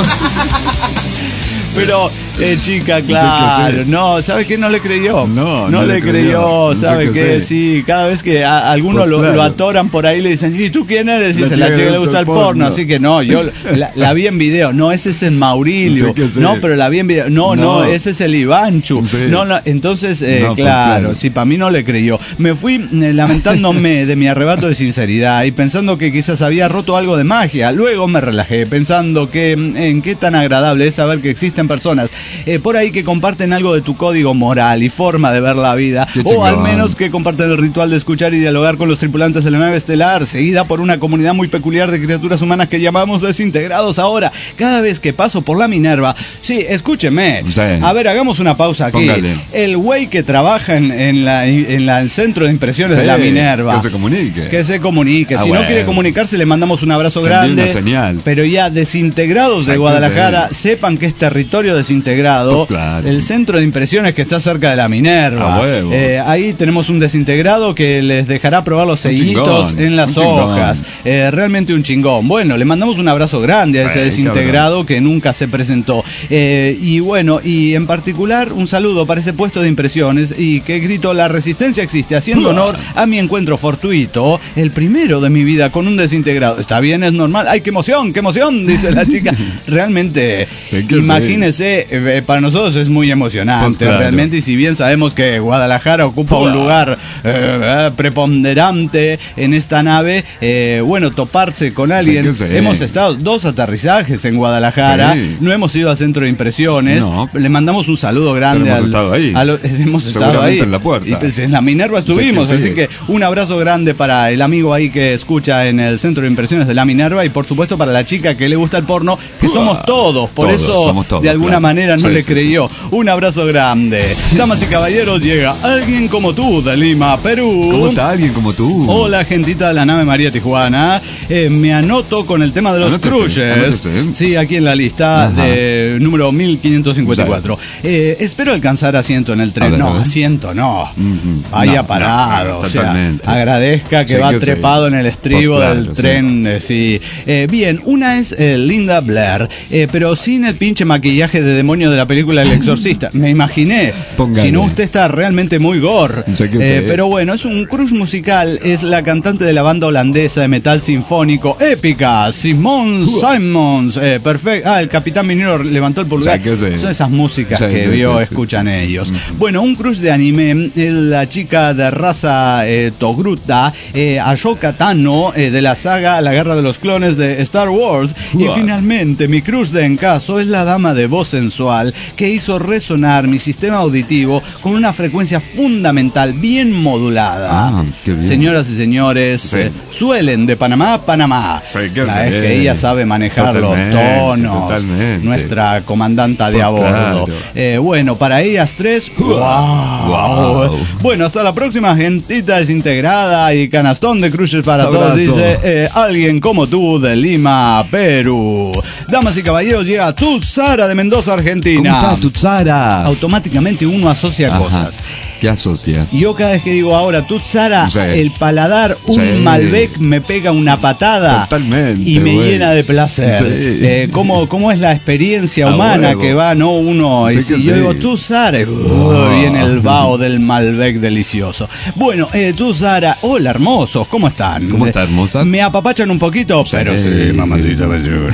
porno. Pero, eh, chica, claro, sí, sí. no, ¿sabe qué? No le creyó. No, no, no le, le creyó, creyó. ¿sabe qué? Sí. sí, cada vez que a algunos pues, lo, claro. lo atoran por ahí le dicen: ¿y tú quién eres? Y dice: la chica que le gusta el porno. porno. Así que no, yo la, la vi en video. No, ese es el Maurilio. Sí, sí. No, pero la vi en video. No, no, no ese es el Ivanchu. Sí. No, no, entonces, eh, no, claro, pues, claro, sí, para mí no le creyó. Me fui eh, lamentándome de mi arrebato de sinceridad y pensando que quizás había roto algo de magia. Luego me relajé pensando que en qué tan agradable es saber que existen personas eh, por ahí que comparten algo de tu código moral y forma de ver la vida, o al menos que comparten el ritual de escuchar y dialogar con los tripulantes de la nave estelar, seguida por una comunidad muy peculiar de criaturas humanas que llamamos desintegrados. Ahora, cada vez que paso por la Minerva, sí, escúcheme, sí. a ver, hagamos una pausa aquí. Póngale. El güey que trabaja en, en, la, en la, el centro de impresiones sí, de la Minerva, que se comunique, que se comunique. Ah, si bueno. no quiere comunicarse, le mandamos un abrazo grande. Una señal. Pero ya desintegrados de Guadalajara, sepan que es territorio desintegrado. Pues claro. El centro de impresiones que está cerca de la Minerva. Ah, eh, ahí tenemos un desintegrado que les dejará probar los sellitos en las hojas. Eh, realmente un chingón. Bueno, le mandamos un abrazo grande a ese sí, desintegrado cabrón. que nunca se presentó. Eh, y bueno, y en particular un saludo para ese puesto de impresiones y que grito: la resistencia existe, haciendo honor a mi encuentro fortuito, el primero de mi vida con un desintegrado. Está bien, es normal. ¡Ay, qué emoción, qué emoción! Dice la chica. Realmente, sí, imagínese, eh, para nosotros es muy emocionante, pues claro. realmente, y si bien sabemos que Guadalajara ocupa Uah. un lugar eh, preponderante en esta nave, eh, bueno, toparse con alguien. Sí, sí. Hemos estado dos aterrizajes en Guadalajara, sí. no hemos ido al centro de impresiones, no. le mandamos un saludo grande. Pero hemos al, estado ahí. A lo, hemos estado ahí. en la puerta. Y pues en la Minerva estuvimos, sí que sí. así que un abrazo grande para el amigo ahí que escucha en el centro de impresiones de la Minerva y por supuesto para la chica que le gusta el porno, que Uah. somos todos, por todos, eso todos, de alguna claro. manera no sí, le sí, creyó. Sí, sí. Un abrazo grande. Damas y caballeros, llega alguien como tú de Lima, Perú. ¿Cómo está alguien como tú? Hola, gentita de la nave María Tijuana. Eh, me anoto con el tema de los anótese, crushes. Anótese. Sí, aquí en la lista Ajá. de número mil quinientos cincuenta y cuatro. Eh, espero alcanzar asiento en el tren. Ver, no, asiento no. Mm-hmm. Vaya no, parado. No, no, o sea, agradezca que sí, va que trepado sí. en el estribo pues claro, del tren. Sí. Eh, sí. Eh, bien, una es eh, Linda Blair, eh, pero sin el pinche maquillaje de demonio de la película El Exorcista. Me imaginé. Póngale. Si no, usted está realmente muy gore. Sí eh, pero bueno, es un crush musical. Es la cantante de la banda holandesa de metal sinfónico épica, Simone Simons. Eh, perfecto. Ah, el Capitán Minero levantó el pulgar. Sí, sí. Son esas músicas sí, que sí, vio, sí, escuchan sí. ellos. Mm. Bueno, un crush de anime. La chica de raza eh, Togruta, eh, Ahsoka Tano, eh, de la saga La Guerra de los Clones de Star Wars. Wow. Y finalmente, mi crush de encaso es la dama de voz sensual que hizo resonar mi sistema auditivo con una frecuencia fundamental bien modulada. Ah, qué bien. Señoras y señores, sí. eh, suelen de Panamá a Panamá. Sí, que la es que ella sabe manejar totalmente, los tonos. Totalmente. Nuestra comandanta de pues a bordo. Claro. Eh, bueno, para ellas tres, wow. wow. Bueno, hasta la próxima, gentita desintegrada y canastón de crushes para Abrazo. Todos. Dice eh, alguien como tú de Lima, Perú. Damas y caballeros, llega Tutsara de Mendoza, Argentina. ¿Cómo está Tutsara? Automáticamente uno asocia Ajá. cosas. ¿Qué asocia? Yo cada vez que digo ahora Tutsara, sí. el paladar, un sí. Malbec me pega una patada. Totalmente. Y me güey. llena de placer. Sí. Eh, ¿cómo, ¿Cómo es la experiencia humana ah, que va, no uno? Sí, y si yo sí. digo Tutsara, uh, oh. viene el vaho del Malbec delicioso. Bueno, eh, Tutsara, hola hermosos, ¿cómo están? ¿Cómo está hermosa? Me apapachan un poquito, sí. pero sí, mamacita.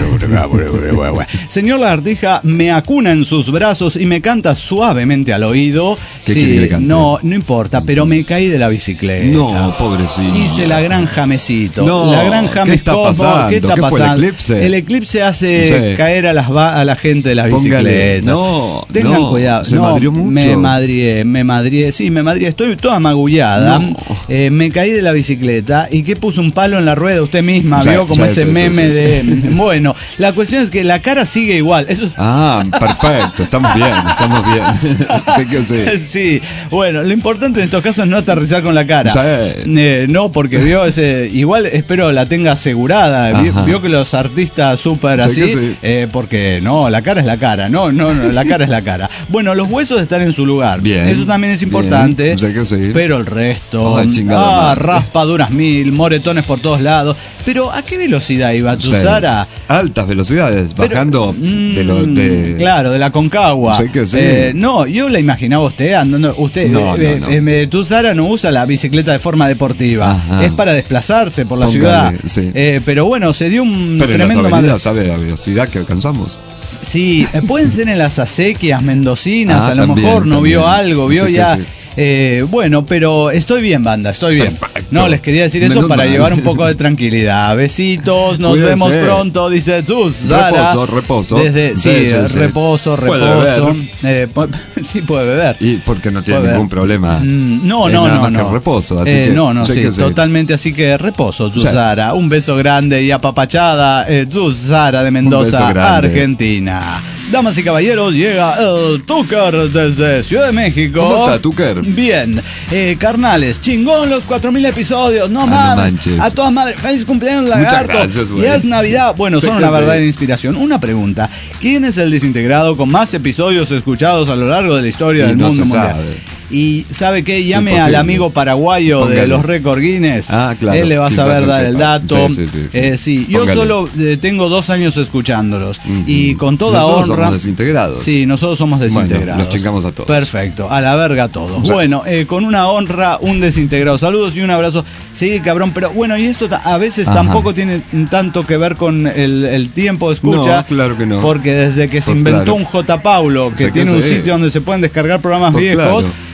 Señor Lagartija me acuna en sus brazos y me canta suavemente al oído. ¿Qué sí, quiere que le cante? No, no importa, pero me caí de la bicicleta. No, pobrecito. Hice la gran Jamesito. No, la gran James ¿qué está Cosmo. pasando? ¿Qué está ¿Qué pasando? fue el eclipse? El eclipse hace sí. caer a, las a la gente de las Póngale. bicicletas. No, Tengan no, cuidado. Se no, madrió mucho. Me madrié, me madrié. Sí, me madrié. Estoy toda magullada. No. Eh, me caí de la bicicleta y que puso un palo en la rueda usted misma. Sí, vio como sí, ese sí, meme sí, sí. de... Bueno, la cuestión es que la cara sigue igual. Eso... Ah, perfecto. Estamos bien, estamos bien. Sí, que sí. Sí, bueno, lo importante en estos casos es no aterrizar con la cara. Sí. Eh, no, porque vio ese. Igual espero la tenga asegurada. Vio, vio que los artistas súper así. Sí. Eh, porque no, la cara es la cara. No, no, no, la cara es la cara. Bueno, los huesos están en su lugar. Bien. Eso también es importante. Sí que sí. Pero el resto. Oh, ah, raspaduras mil, moretones por todos lados. Pero ¿a qué velocidad iba Tutsara? Sí. Altas velocidades, bajando Pero, mmm, de lo de. Claro, de la Concagua. Sí que sí. Eh, no, yo la imaginaba usted andando. Usted, no, eh, no, no. Eh, Tutsara no usa la bicicleta de forma deportiva. Ajá. Es para desplazarse por la Póngale, ciudad. Sí. Eh, pero bueno, se dio un pero tremendo en las ¿sabe la velocidad que alcanzamos? Sí, eh, pueden ser en las acequias mendocinas, ah, a lo también, mejor no también. vio algo, vio sí ya. Sí. Eh, bueno, pero estoy bien, banda, estoy bien. Perfecto. No, les quería decir eso Menos para mal. llevar un poco de tranquilidad. Besitos, nos Cuídense. vemos pronto, dice Tutsara. Reposo, reposo. Desde, sí, sí, sí, reposo, sí. reposo. Eh, sí, puede beber. Y porque no tiene ningún problema. Mm, no, no, nada no. Más no. Que reposo, así eh, que, no, no, sí, sí, totalmente. Así que reposo, Tutsara. Sí. Un beso grande y apapachada, eh, Tutsara de Mendoza, Argentina. Damas y caballeros, llega el Tucker desde Ciudad de México. ¿Cómo está, Tucker? Bien. Eh, carnales, chingón los cuatro mil episodios. No ah, mames. No a todas madres. Feliz cumpleaños, Lagarto. Gracias, y es Navidad. Bueno, son una verdadera inspiración. Una pregunta. ¿Quién es el desintegrado con más episodios escuchados a lo largo de la historia y del no mundo mundial? Sabe. Y ¿sabe qué? Llame al amigo paraguayo Póngale. de los récord Guinness. Ah, claro. Él le va a saber dar el dato. Sí, sí, sí, sí. Eh, sí. Yo solo eh, tengo dos años escuchándolos. Uh-huh. Y con toda nosotros honra. Somos desintegrados. Sí, nosotros somos desintegrados. Bueno, nos chingamos a todos. Perfecto. A la verga todos. O sea, bueno, eh, con una honra, un desintegrado. Saludos y un abrazo. Sí, cabrón. Pero bueno, y esto a veces Ajá. tampoco tiene tanto que ver con el, el tiempo de escucha. No, claro que no. Porque desde que se pues inventó claro. un J. Paulo, que sé tiene que un sitio donde se pueden descargar programas pues viejos. Claro.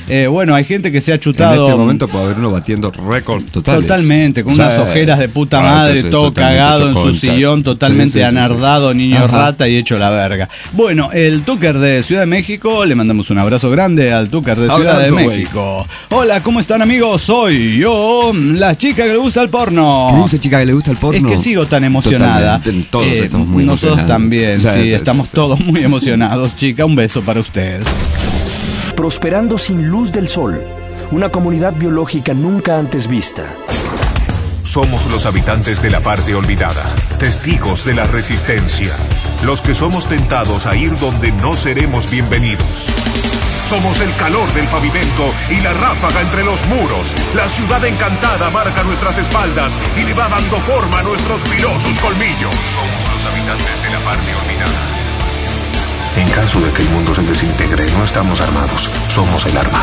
Eh, bueno, hay gente que se ha chutado. En este momento puede haber uno batiendo récords totales. Totalmente, con o sea, unas ojeras de puta madre, sí, todo cagado en su sillón, totalmente sí, sí, anardado, sí, sí. niño Ajá. rata y hecho la verga. Bueno, el Tucker de Ciudad de México, le mandamos un abrazo grande al Tucker de Ciudad abrazo, de México. Wey. Hola, ¿cómo están, amigos? Soy yo, la chica que le gusta el porno. ¿Qué dice chica que le gusta el porno? Es que sigo tan emocionada. Totalmente, todos eh, estamos muy Nosotros emocionados. también, o sea, sí, estamos todos muy emocionados, chica. Un beso para usted. Prosperando sin luz del sol, una comunidad biológica nunca antes vista. Somos los habitantes de la parte olvidada, testigos de la resistencia, los que somos tentados a ir donde no seremos bienvenidos. Somos el calor del pavimento y la ráfaga entre los muros. La ciudad encantada marca nuestras espaldas y le va dando forma a nuestros filosos colmillos. Somos los habitantes de la parte olvidada. En caso de que el mundo se desintegre, no estamos armados, somos el arma.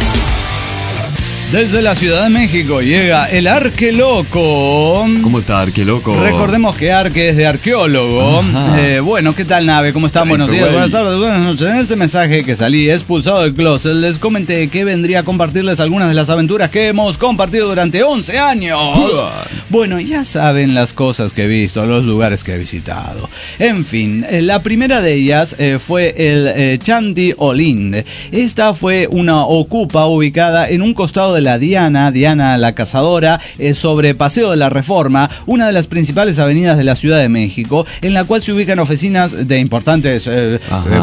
Desde la Ciudad de México llega el Arque Loco. ¿Cómo está, Arque Loco? Recordemos que Arque es de arqueólogo. Eh, bueno, ¿qué tal, nave? ¿Cómo están? Buenos días, buenas tardes, buenas noches. En ese mensaje que salí expulsado del closet, les comenté que vendría a compartirles algunas de las aventuras que hemos compartido durante once años. Bueno, ya saben las cosas que he visto, los lugares que he visitado. En fin, la primera de ellas eh, fue el eh, Chanti Olín. Esta fue una ocupa ubicada en un costado de la Diana, Diana la Cazadora, eh, sobre Paseo de la Reforma, una de las principales avenidas de la Ciudad de México, en la cual se ubican oficinas de importantes eh,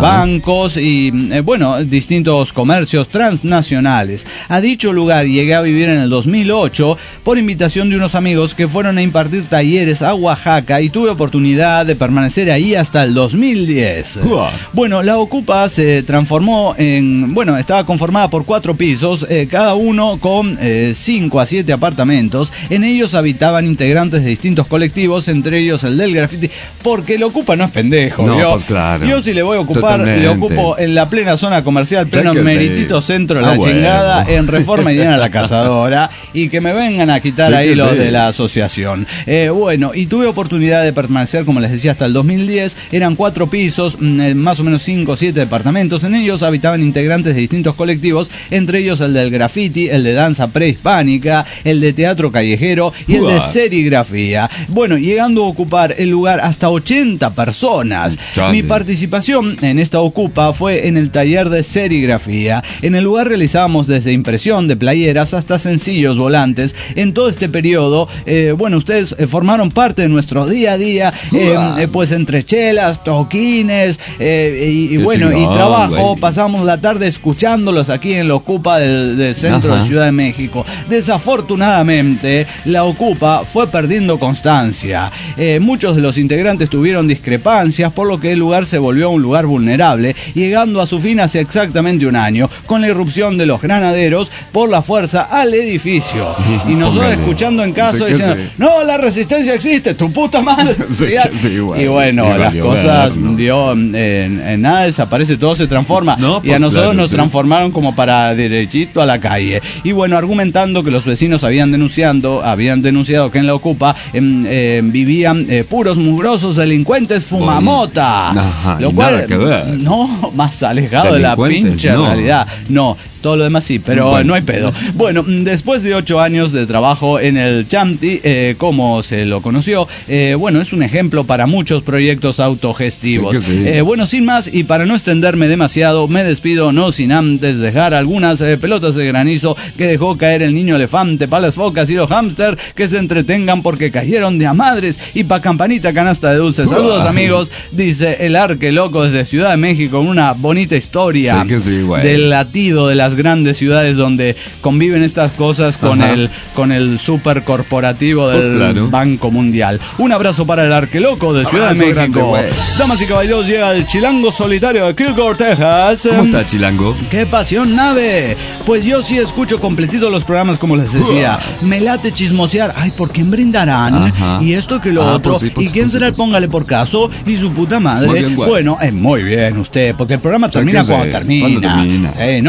bancos y, eh, bueno, distintos comercios transnacionales. A dicho lugar llegué a vivir en el dos mil ocho por invitación de unos amigos que fueron a impartir talleres a Oaxaca y tuve oportunidad de permanecer ahí hasta el dos mil diez. Bueno, la ocupa se transformó en, bueno, estaba conformada por cuatro pisos, eh, cada uno con eh, cinco a siete apartamentos. En ellos habitaban integrantes de distintos colectivos, entre ellos el del graffiti, porque el ocupa no es pendejo. No, pues claro. Yo si le voy a ocupar, Totalmente. le ocupo en la plena zona comercial, pleno que meritito sí. centro, ah, la bueno. chingada, en Reforma y Diana la Cazadora, y que me vengan a quitar sí ahí los sí. de la asociación. Eh, bueno, y tuve oportunidad de permanecer, como les decía, hasta el dos mil diez. Eran cuatro pisos, más o menos cinco o siete departamentos. En ellos habitaban integrantes de distintos colectivos, entre ellos el del graffiti, el de danza prehispánica, el de teatro callejero y el de serigrafía. Bueno, llegando a ocupar el lugar hasta ochenta personas. Chale. Mi participación en esta ocupa fue en el taller de serigrafía. En el lugar realizábamos desde impresión de playeras hasta sencillos volantes. En todo este periodo, eh, bueno, ustedes eh, formaron parte de nuestro día a día, eh, eh, pues entre chelas, toquines eh, y, y bueno, chingón, y trabajo, güey. Pasamos la tarde escuchándolos aquí en la ocupa del, del centro Ajá. de Ciudad de México. Desafortunadamente, la ocupa fue perdiendo constancia. Eh, muchos de los integrantes tuvieron discrepancias, por lo que el lugar se volvió un lugar vulnerable, llegando a su fin hace exactamente un año, con la irrupción de los granaderos por la fuerza al edificio. Y nosotros Póngale. escuchando en caso sí, diciendo, sí. no, la resistencia existe, tu puta madre. Sí, sí, bueno, y bueno, y las cosas, ver, no. dio, en, en nada desaparece, todo se transforma. No, pues y a nosotros claro, nos sí. transformaron como para derechito a la calle. Y bueno, argumentando que los vecinos habían denunciando, habían denunciado que en la ocupa eh, eh, vivían eh, puros mugrosos delincuentes fumamota. Ajá, lo cual, nada que ver. No, más alejado de la pinche no. realidad. No. Todo lo demás sí, pero bueno. no hay pedo. Bueno, después de ocho años de trabajo en el Chanti, eh, como se lo conoció, eh, bueno, es un ejemplo para muchos proyectos autogestivos. Sí sí. Eh, bueno, sin más, y para no extenderme demasiado, me despido, no sin antes dejar algunas eh, pelotas de granizo que dejó caer el niño elefante para las focas y los hámster que se entretengan porque cayeron de a madres y pa' campanita canasta de dulces. Saludos, amigos, dice el Arque Loco desde Ciudad de México, una bonita historia sí sí, del latido de la grandes ciudades donde conviven estas cosas con Ajá. el con el super corporativo del pues claro. Banco Mundial. Un abrazo para el Arque Loco de Ciudad abrazo de México. Grande, damas y caballeros, llega el chilango solitario de Kilgore, Texas. ¿Cómo está, chilango? ¡Qué pasión, nave! Pues yo sí escucho completito los programas, como les decía. Uh. Me late chismosear. Ay, ¿por quién brindarán? Ajá. Y esto que lo ah, otro. Sí, ¿Y quién sí, será el póngale por caso? Y su puta madre. Bien, bueno, es eh, muy bien usted, porque el programa termina cuando termina. ¿Cuándo termina? Eh, no, cuando me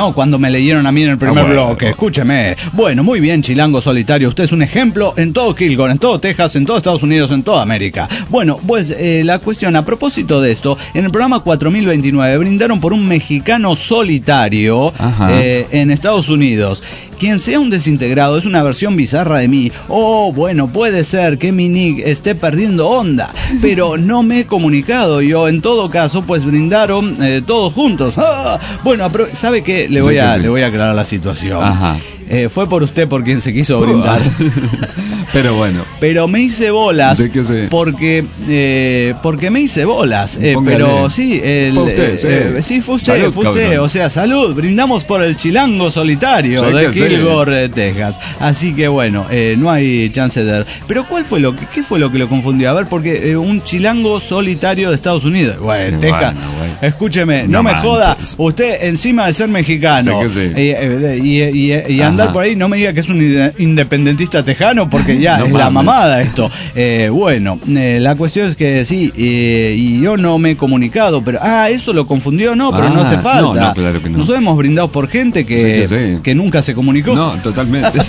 me leyeron a mí en el primer Ah, bueno. bloque. Escúcheme. Bueno, muy bien, Chilango Solitario. Usted es un ejemplo en todo Kilgore, en todo Texas, en todo Estados Unidos, en toda América. Bueno, pues eh, la cuestión, a propósito de esto, en el programa cuatro mil veintinueve brindaron por un mexicano solitario eh, en Estados Unidos. Quien sea un desintegrado es una versión bizarra de mí. Oh, bueno, puede ser que mi nick esté perdiendo onda, pero no me he comunicado yo. En todo caso, pues brindaron eh, todos juntos. ¡Ah! Bueno, ¿sabe qué? Le voy, sí, a, sí. le voy a aclarar la situación. Ajá. Eh, fue por usted por quien se quiso brindar. Pero bueno. Pero me hice bolas Sí que sí. porque eh, porque me hice bolas. Eh, Póngale. pero sí, el, Fue usted, sí. eh, sí, fue usted, Salud, fue usted. cabrón. O sea, salud. Brindamos por el Chilango Solitario Sí de que sí. Kilgore, eh, Texas. Así que bueno, eh, no hay chance de. Pero ¿cuál fue lo que qué fue lo que lo confundió? A ver, porque eh, un Chilango Solitario de Estados Unidos. Bueno, Texas. Bueno, güey. Escúcheme, no, No me manches. joda. Usted encima de ser mexicano Sí que sí. eh, eh, y, y- y andar Ajá. por ahí, no me diga que es un inde- independentista tejano, porque ya No es la mames. mamada esto. Eh, bueno, eh, la cuestión es que sí, eh, y yo no me he comunicado, pero ah, eso lo confundió, no, pero Ah, no hace falta. no, no, claro que no. Nosotros hemos brindado por gente que, Sí que sí. que nunca se comunicó. No, totalmente.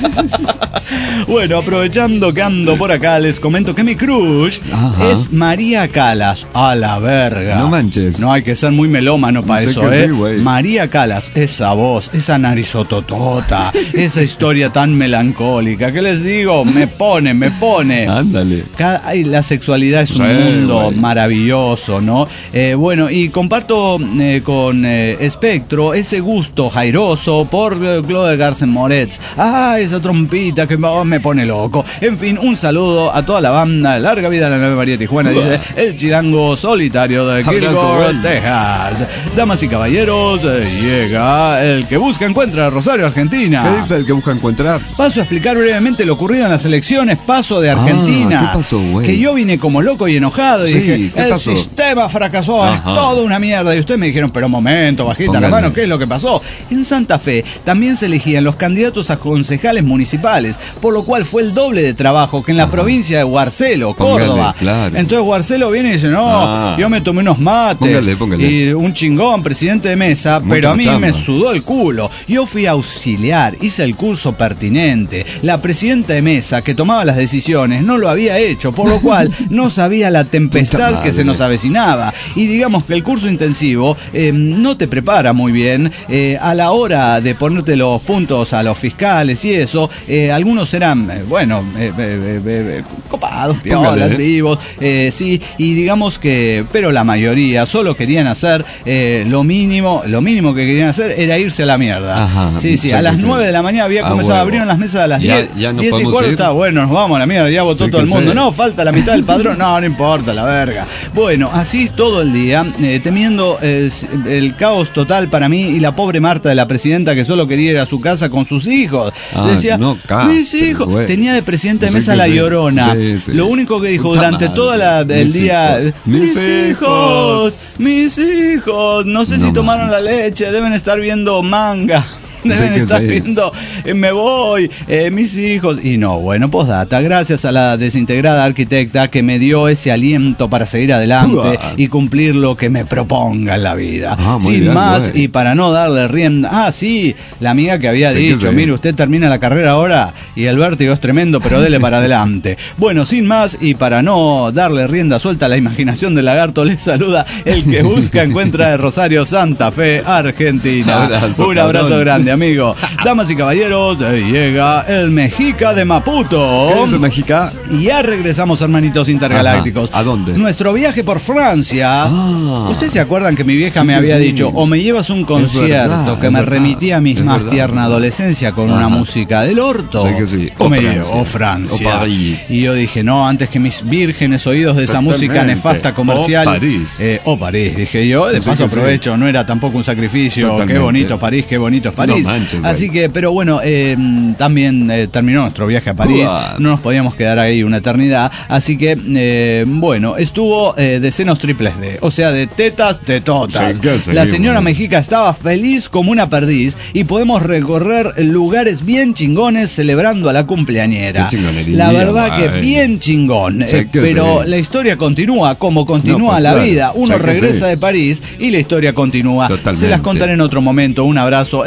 Bueno, aprovechando que ando por acá, les comento que mi crush Ajá. es María Calas. A la verga. No manches. No hay que ser muy melómano para Sé eso, que ¿eh? sí, güey. María Calas, esa voz, esa narizototota, esa historia tan melancólica. ¿Qué les digo? Me pone, me pone. Ándale. Cada- ay, la sexualidad es un Sí, mundo güey. maravilloso, ¿no? Eh, bueno, y comparto eh, con eh, Espectro ese gusto jairoso por eh, Claude Garcen Moretz. Ah, esa trompita que oh, me pone loco. En fin, un saludo a toda la banda. Larga vida a la nueva María Tijuana, dice el Chilango Solitario de Abrazo, Kilgore, güey. Texas. Damas y caballeros, eh, llega el que busca encuentra Rosario, Argentina. ¿Qué dice el que busca encontrar? Paso a explicar brevemente lo ocurrido en las elecciones Paso de Argentina. Ah, ¿qué pasó, güey? Que yo vine como loco y enojado y Sí, dije, ¿qué el pasó? sistema fracasó, es Ajá. todo una mierda. Y ustedes me dijeron, pero momento, bajita la Póngale. mano, ¿qué es lo que pasó? En Santa Fe también se elegían los candidatos a concejales municipales, por lo cual fue el doble de trabajo que en la Ajá. provincia de Guarcelo, Póngale, Córdoba. claro. Entonces Guarcelo viene y dice, no, Ah. yo me tomé unos mates Póngale, póngale. y un chingón, presidente de mesa, Mucha pero a mí chamba. me sudó el culo. Yo fui auxiliar, hice el curso pertinente. La presidenta de mesa que tomaba las decisiones no lo había hecho, por lo cual no sabía la Puta tempestad madre. que se nos avecinaba. Y digamos que el curso intensivo eh, no te prepara muy bien eh, a la hora de ponerte los puntos a los fiscales y eso. Eh, algunos eran, eh, bueno, eh, eh, eh, eh, copados, piolas, Póngale. vivos, eh, sí, y digamos que, pero la mayoría solo querían hacer eh, lo mínimo, lo mínimo que querían hacer era irse a la mierda. Ajá, sí, sí, sí, a las sí. nueve de la mañana había Ah, comenzado, huevo. abrieron las mesas a las Ya- diez, ya no diez y podemos cuarto, ir. está bueno, nos vamos a la mierda, ya votó Sí todo el que mundo. sí. No, falta la mitad del padrón, no, no importa, la verga. Bueno, así todo el día, eh, temiendo eh, el caos total para mí y la pobre Marta de la presidenta que solo quería ir a su casa con sus hijos. Ah, Decía, no, ca- mis hijos, güey. tenía de presidente de Sí mesa que la sí. Llorona. Sí, sí. Lo único que dijo Puta durante madre. todo el Mis día, hijos. mis Mis hijos, hijos. mis hijos, no sé No si tomaron manches. la leche, deben estar viendo manga. Deben que estar sí. viendo, eh, me voy, eh, mis hijos. Y no, bueno, postdata, gracias a la desintegrada arquitecta que me dio ese aliento para seguir adelante Uah. y cumplir lo que me proponga en la vida. Ah, muy Sin bien, más, güey. y para no darle rienda. Ah, sí, la amiga que había Sí que dicho, sí. mire, usted termina la carrera ahora y el vértigo es tremendo, pero dele para adelante. Bueno, sin más, y para no darle rienda suelta a la imaginación del lagarto, les saluda el que busca encuentra de Rosario, Santa Fe, Argentina. Abrazo, Un abrazo cabrón. grande, amigo. Damas y caballeros, eh, llega el Mexica de Maputo. ¿Qué dice Mexica? Y ya regresamos, hermanitos intergalácticos. Ajá. ¿A dónde? Nuestro viaje por Francia. Ah. ¿Ustedes se acuerdan que mi vieja Sí me que había sí. dicho, o me llevas a un concierto verdad, que es me verdad, remitía a mi es más verdad, tierna es verdad. adolescencia con una Ajá. música del orto? Sí que sí. O, O me Francia. llevo- o Francia. O París. Y yo dije, no, antes que mis vírgenes oídos de esa música Exactamente. nefasta comercial. O París. Eh, o París, dije yo. De Sí paso que sí. aprovecho, no era tampoco un sacrificio. Qué Totalmente. bonito París, qué bonito es París. No manches, güey. Así que, pero bueno, eh, también eh, terminó nuestro viaje a París. Uah. No nos podíamos quedar ahí una eternidad. Así que, eh, bueno, estuvo eh, de senos triples D. O sea, de tetas, tetotas. Sí, que sí, La señora güey. Mexica estaba feliz como una perdiz y podemos recorrer lugares bien chingones celebrando a la cumpleañera. Qué chingonería, La verdad que güey. bien chingón. Sí, Eh, que pero sí. la historia continúa como continúa No, pues, la claro. vida. Uno Sí, que regresa sí. de París y la historia continúa. Totalmente. Se las contaré en otro momento. Un abrazo. El Mexica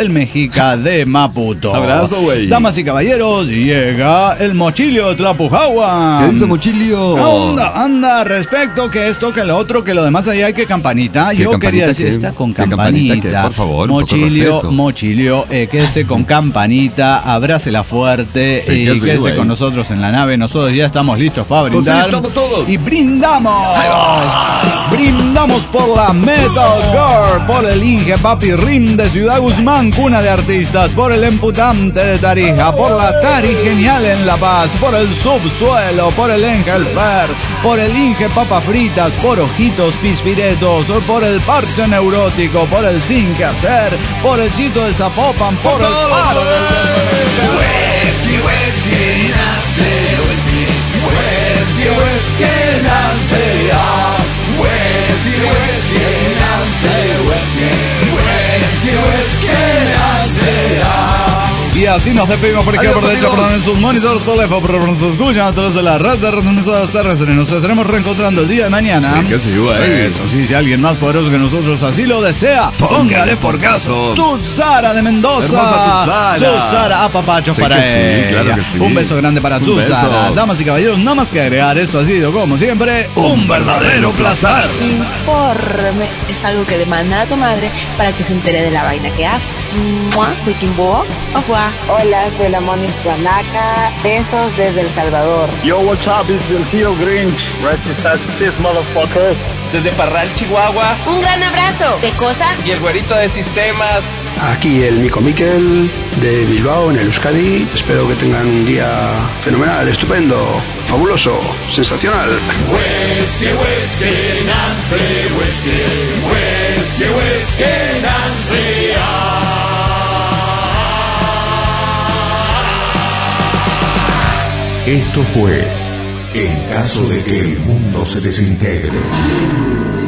Emblemática de Maputo. Abrazo, güey. Damas y caballeros, llega el Mochilio de Tlapujahua. ¿Qué dice Mochilio? Anda, anda, respecto que esto, que lo otro, que lo demás, allá hay que campanita. Yo campanita quería decir, que- está con qué campanita. campanita que, por favor, un poco de Mochilio, respeto. Mochilio, eh, quédese con campanita, abrácela fuerte Sí, y que sí, quédese güey. con nosotros en la nave. Nosotros ya estamos listos para Pues sí, brindar. estamos todos. Y brindamos. Brindamos por la Metal Girl, por el Inge Papi Rim de Ciudad Guzmán, cuna de artistas, por el Emputante de Tarija, por la Tari Genial en La Paz, por el Subsuelo, por el Ángel Fer, por el Inge Papa Fritas, por Ojitos Pispiretos, por el Parche Neurótico, por el Sin Que Hacer, por el Chito de Zapopan, por el Paro Whisky, whisky, nace, whisky, whisky, whisky, nace, ah. Whisky, whisky, nace, whisky, whisky, whisky, nace, ah. Y así nos despedimos por izquierda, por derecha, por en sus monitores, teléfonos, por donde se escuchan a través de la red de retransmisoras terrestres. Nos estaremos reencontrando el día de mañana. Sí, que sí, güey. Eso sí, si alguien más poderoso que nosotros así lo desea, Póngale por caso. Tuzara de Mendoza. Hermosa Tuzara. Tuzara, apapachos Sí para que sí, ella. claro que sí. Un beso grande para Un Tuzara. beso. Damas y caballeros, nada más que agregar, esto ha sido, como siempre, Un verdadero placer. Informe es algo que demanda a tu madre para que se entere de la vaina que haces. Mua, Soy Kimbo. Au revoir. Hola, soy la Moni Guanaca. Besos desde El Salvador. Yo, what's up? It's el tío Grinch. Resist this motherfucker. Desde Parral, Chihuahua. Un gran abrazo. ¿Qué cosa? Y el güerito de sistemas. Aquí el Mico Miquel de Bilbao, en el Euskadi. Espero que tengan un día fenomenal, estupendo, fabuloso, sensacional. Whisky, whisky, Nancy, whisky, whisky, whisky, Nancy, ah. Esto fue En caso de que el mundo se desintegre.